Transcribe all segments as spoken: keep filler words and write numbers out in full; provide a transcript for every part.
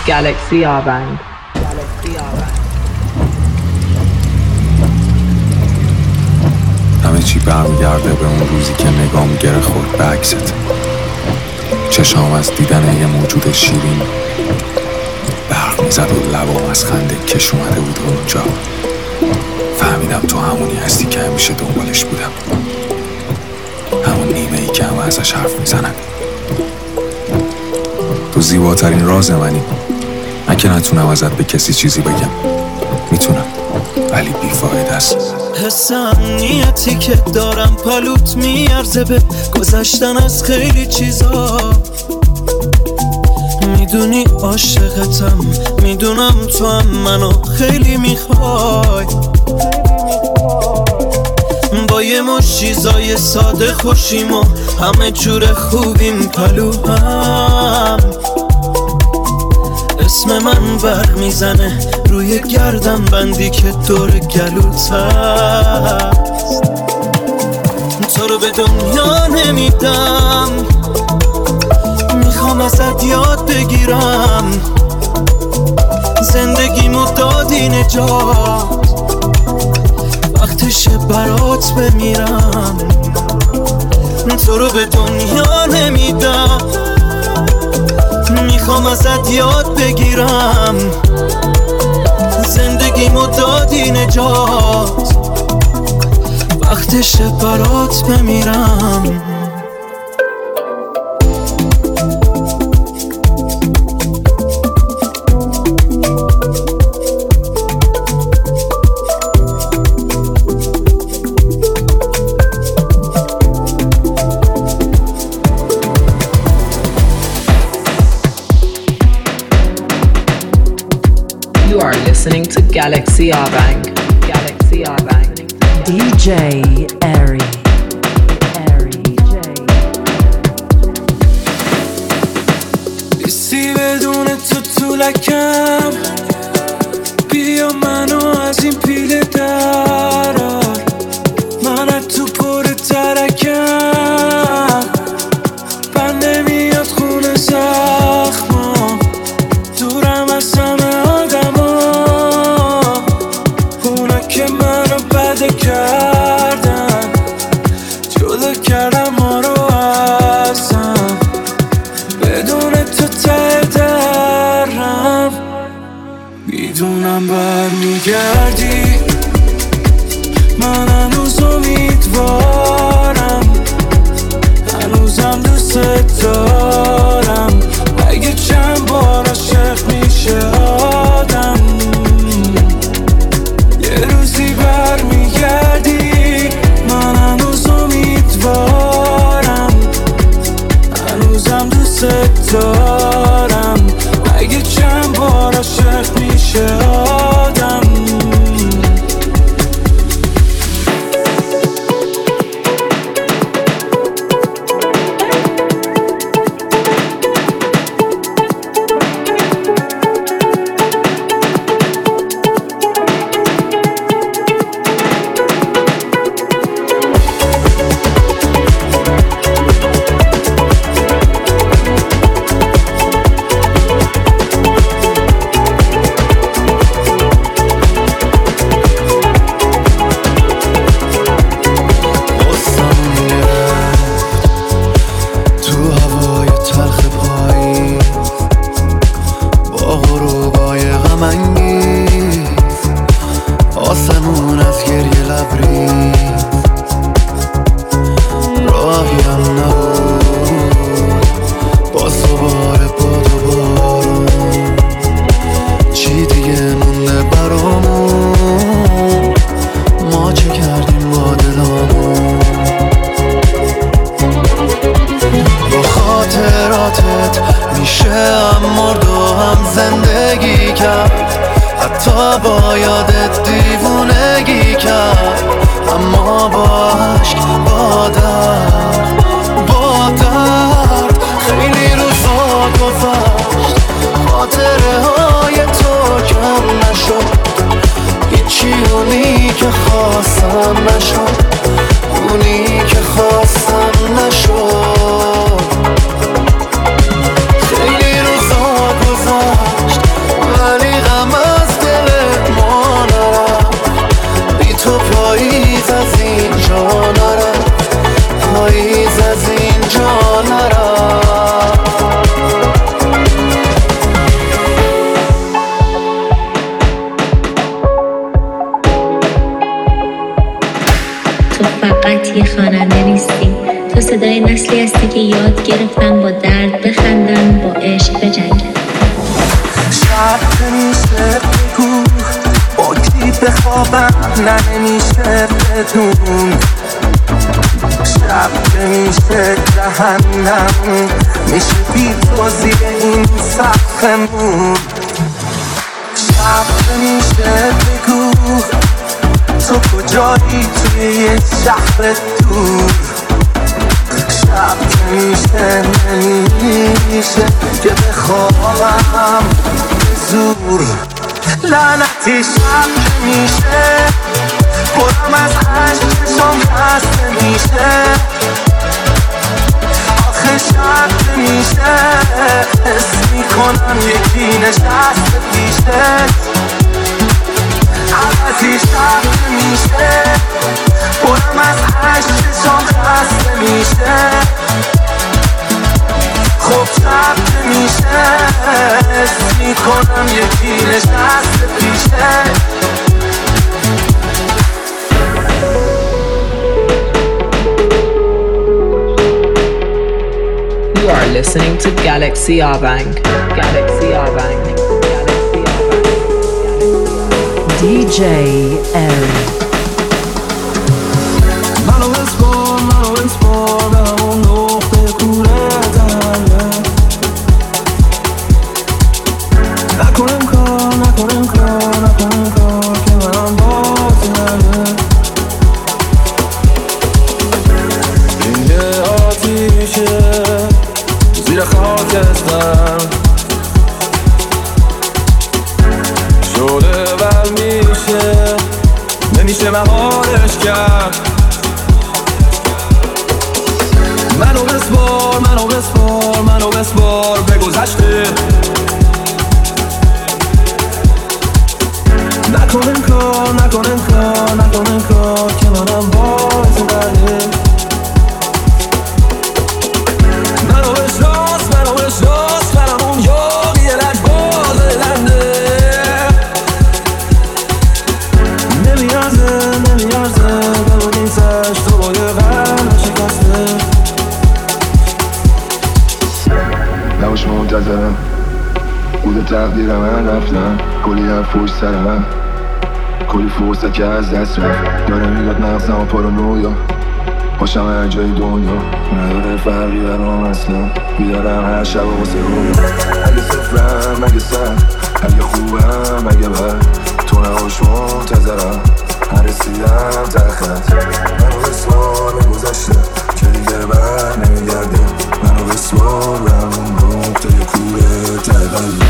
Galaxy Avang. Galaxy Avang. همه چی برمیگرده به اون روزی که نگام گره خورد به عکست. چشام از دیدن یه موجود شیرین برق میزد و لبام از خنده کش اومده بود اونجا. فهمیدم تو همونی هستی که همیشه دنبالش بودم، همون نیمه ای که همه ازش حرف میزنن. تو زیباترین راز منی. من که نتونم ازت به کسی چیزی بگم، میتونم ولی بیفایده است. حس امنیتی که دارم پالوت میارزه به گذشتن از خیلی چیزا. میدونی عاشقتم، میدونم تو هم منو خیلی میخوای. با یه مش چیزای ساده خوشیم و همه جور خوبیم پلو هم. اسم من برق میزنه روی گردن بندی که دور گلوت هست. تو رو به دنیا نمیدم، میخوام ازت یاد بگیرم. زندگیمو دادی نجات، وقتشه برات بمیرم. تو رو به دنیا نمیدم، میخوام ازت یاد بگیرم. زندگیمو دادی نجات، وقتشه برات بمیرم. You are listening to Galaxy Avang. Galaxy Avang. D J Airy. Airy J. ایسی بدون تو طولکم، بیا منو از این پیله درار. من از تو پر ترکم، بند نمیاد خونه زخمام. دورم از همه کردن، جدا کردم ما رو ازم. بدون تو ته درم، میدونم برمیگردی. من هنوز امیدوارم، هنوزم دوست دارم. اگه چند بار عاشق میشه آدم، یه روزی برمیگردی. من هنوز امیدوارم، هنوزم دوست دارم. اگه چند بار عاشق میشه آدم. خیلی روزا گذشت یاد گرفتم با درد بخندم، با عشق بجنگم. شب نمیشه بگو با کی بخوابم، نه نمیشه بدون. شب نمیشه جهنم، میشه بی تو زیر این سقفمون. شب نمیشه بگو تو کجایی توی یه شهر دور. شب نمیشه نمیشه که بخوابم به زور. لعنتی شب نمیشه پرم از عشق چشم خسته میشه. آخه شب نمیشه حس میکنم یکی نشسته پیشت. لعنتی شب نمیشه پرم از عشق چشم خسته میشه. خب شب نمیشه حس میکنم یکی نشسته پیشت. You are listening to Galaxy Abang. Galaxy Abang. Galaxy Abang. D J Airy. منو بسپار منو بسپار به همون نقطه کوره تنه. نکنم کار نکنم کار نکنم کار که منم باز نره. این یه آتیشه زیر خاکستر شده ول میشه، نمیشه مهارش کرد. منو بسپار منو بسپار منو بسپار به گذشته. نکن انکار نکن انکار نکن انکار که منم باز نره. منو بشناس منو بشناس فرمون یاقی لجباز لنده. نمیارزه نمیارزه بمونی سش تو با یه قلب شکسته. نباش منتظرم بود تقدیر من رفتم. کلی هم فوش سر من کلی فرصت که از دست رفت. داره میگاد مغزم و پارانویا باشم هر جای دنیا. نداره فرقی برام اصلا بیدارم هر شب و واسه رویا. اگه صفرم اگه سر اگه خوبم اگه بد تو نباش منتظرم نرسیدم تخت. منو بسوار به گذشته که دیگه بر نمیگرده. منو بسوار به همون نقطه کوره تقلب.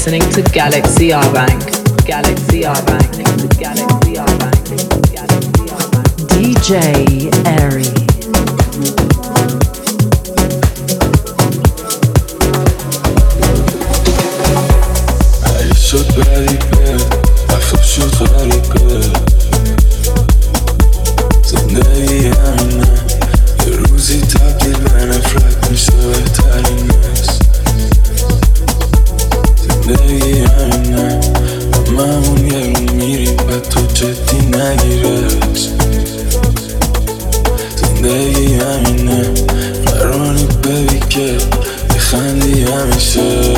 listening to Galaxy Arbang. Galaxy Arbang. Galaxy Arbang. Galaxy Arbang. D J Airy. شد غریبه رفتم شد غریبه زندگی همینه یه روزی تبدیل به نفرت میشه بهترین نیست زندگی همینه هممون یه رو میریم و تو جدی نگیرش زندگی همینه قراری ببی که بخندی همیشه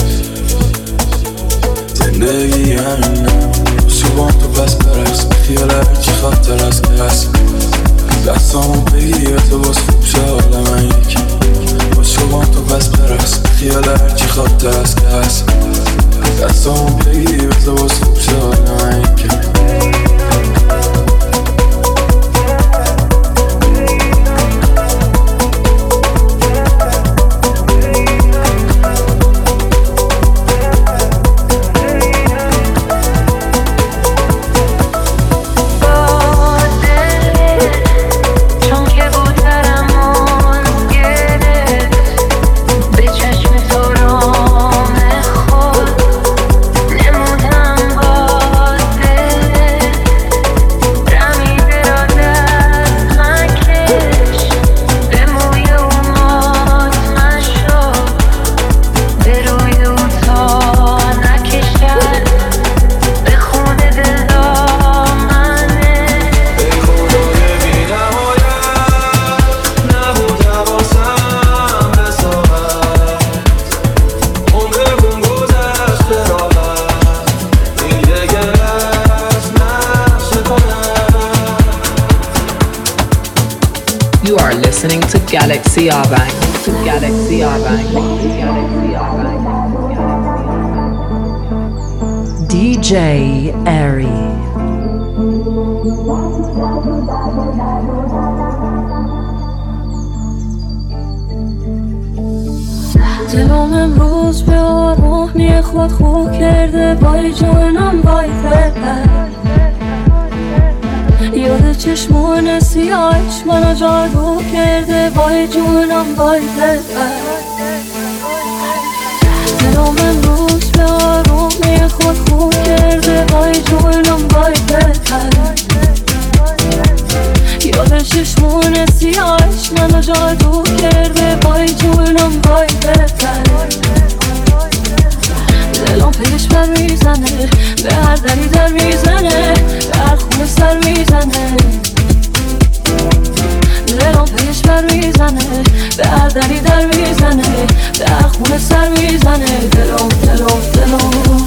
زندگی همینه صبحان تو بس برس خیال هرچی خاطر از کس دستامو بگیر تو باز خوب شه حال من یکی با صبحان تو بس برس خیال هرچی خاطر از کس دستامو بگیر تو باز خوب شه حال من یکی You are listening to Galaxy Arbang. Galaxy Arbang. Galaxy Arbang. D J Airy. دلم امروز به آرومی خود خو کرده بای جونم بای فرد یاد چشمون سیاهش منو جادو کرده بای جونم بای فرد دلم امروز به آرومی خود خو کرده بای جونم بای فرد یاد چشمون سیاهش منو جادو کرده بای جونم بای فرد دلم پیش بر میزنه به هر دری در میزنه به هر خونه سر میزنه دلم پیش بر میزنه به هر دری در میزنه به هر خونه سر میزنه دلم دلم دلم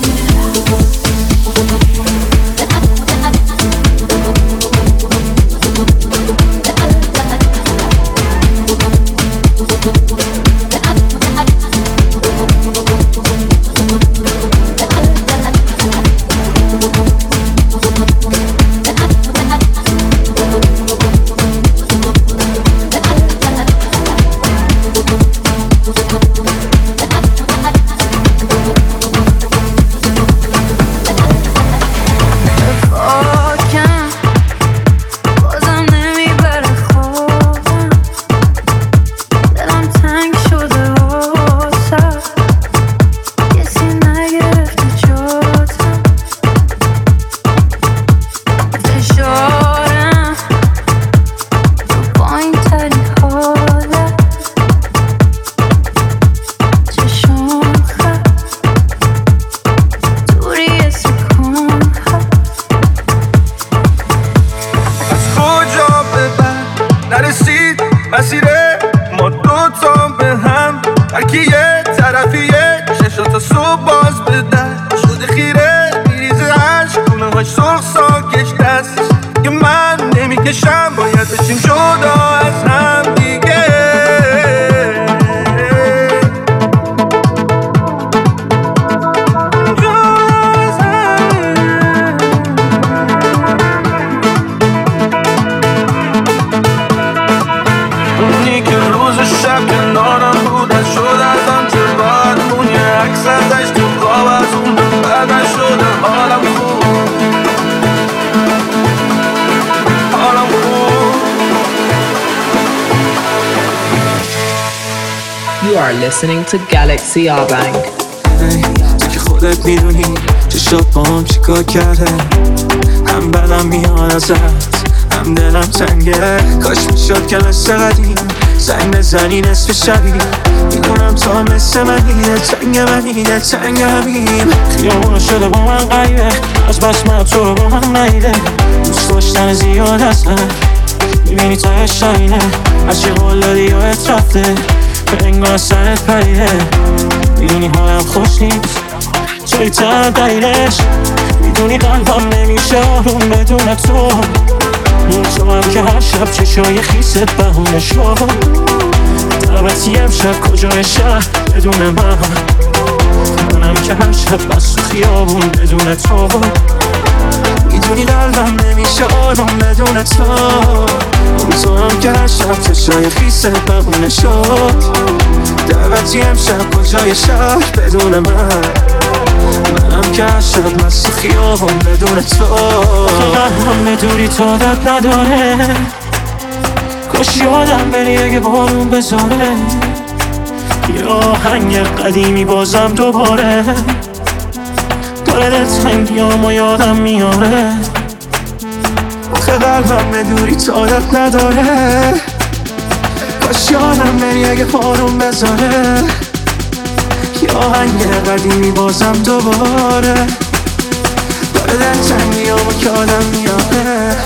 You are listening to Galaxy Arbank. تو که خودت میدونی چشات با هم چیکار کرده، هم بدم میاد ازت هم دلم تنگه. کاش میشد که مثل قدیم زنگ بزنی نصف شبی، میدونم تو هم مثل منی، دلتنگ منی دلتنگ همیم. خیابونا شده با من غیبه، از بس من تو رو با هم نیده. دوست داشتن زیاد از من میبینی تایش نمینه، هرچی قول دادی یادت رفته به انگار سرت پریده. میدونی حالم خوش نیست توی تن دلیلش، میدونی قلبم نمیشه آروم بدون تو. تو هم که هر شب چشای خیست بهونه شد، دعوتی امشب کجای شهر بدون من. منم که هر شب بس تو خیابون بدون تو. میدونی قلبم نمیشه آروم بدون تو. تو هم که هر شب چشای خیست بهونه شد، دعوتی امشب کجای شهر بدون من. منم که هر شب بس تو خیابون بدون تو. همه دوری تا داد نداره، کاش یادم بری اگه بارون بذاره. یه آهنگ قدیمی بازم دوباره داره دلتنگیامو یادم میاره. آخه قلبم دوری تا داد نداره، کاش یادم بری اگه بارون بذاره. یه آهنگ قدیمی بازم دوباره داره دلتنگیامو یادم میاره.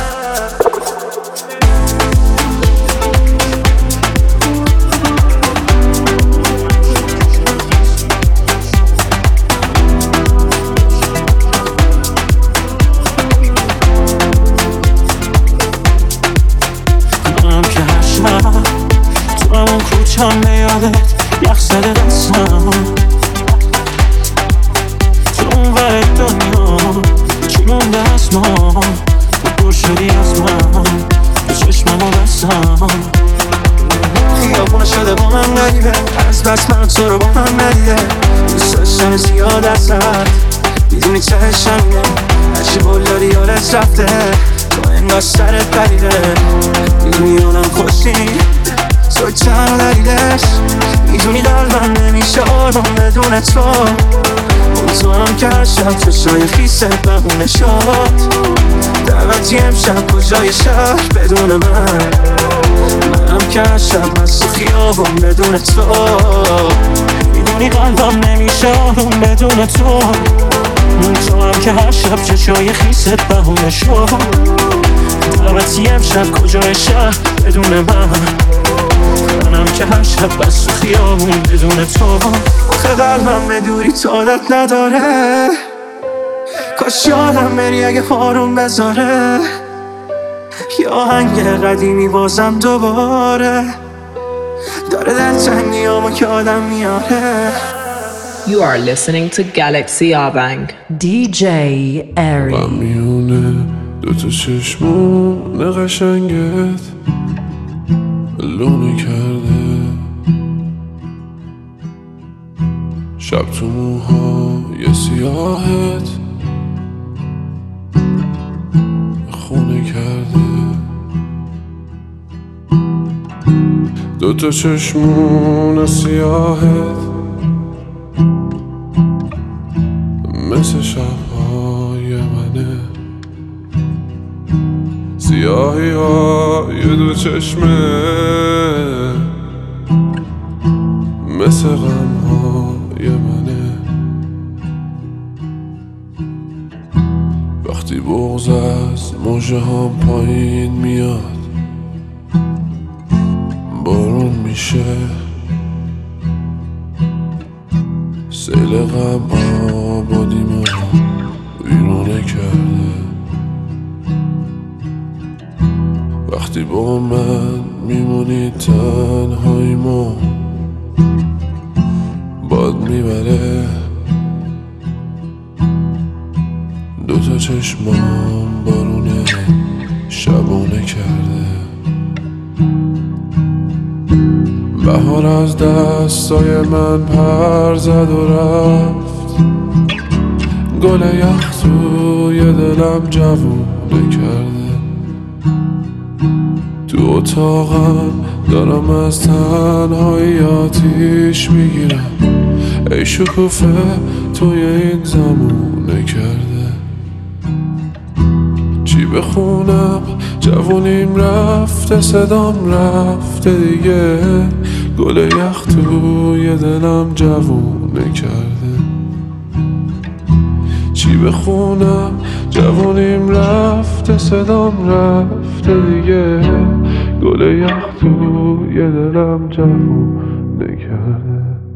هم به یادت یخ زده دستم، تو اون ور دنیا چی مونده از ما؟ دور شدی از من تو چشممو بستم. خیابونا شده با من غریبه، از بس من تو رو با هم ندیده. دوست داشتن زیاد ازت میدونی چهشمه، هرچی قول دادی یادت رفته تو انگار سرت پریده. میدونی آدم خوشی تو چند دلیلش، میدونی قلبم نمیشه آروم بدون تو. تو هم که هر شب چشای خیست بهونه شد، دعوتی امشب کجای شهر بدون من. منم که هر شب از تو خیابون بدون تو. میدونی قلبم نمیشه آروم بدون تو. تو هم که هر شب چشای خیست بهونه شد، دعوتی امشب کجای شهر بدون من. منم که هر شب بس تو خیابون بدون تو. آخه قلبم به دوری تا عادت نداره، کاش یادم بری اگه بارون بذاره. یه آهنگ قدیمی بازم دوباره داره دلتنگیامو که آدم میاره. You are listening to Galaxy Arbank. دی جی Airy. من میونه دوتا چشمون قشنگت لونه کرده، شب تو موهای سیاهت خونه کرده. دوتا چشمون سیاهت مثل شبهای منه، سیاهی های دو چشمه مثل غم های منه. وقتی بغض از موجه هم پایین میاد، بارون میشه، سیل غم آبادی ما ویرونه کرده. وقتی با من میمونی تنهایی ما باد میبره. دوتا چشمام بارونه شبونه کرده. بهار از دستای من پر زد و رفت، گل یخ توی دلم جوونه کرده. تو اتاقم دارم از تنهایی آتیش میگیرم. ای شکوفه توی این زمونه کرده، چی بخونم؟ جوونیم رفته، صدام رفته دیگه، گل یخ توی دلم جوونه کرده. چی بخونم؟ جوونیم رفته، صدام رفته دیگه، گل یخ توی دلم جوونه کرده.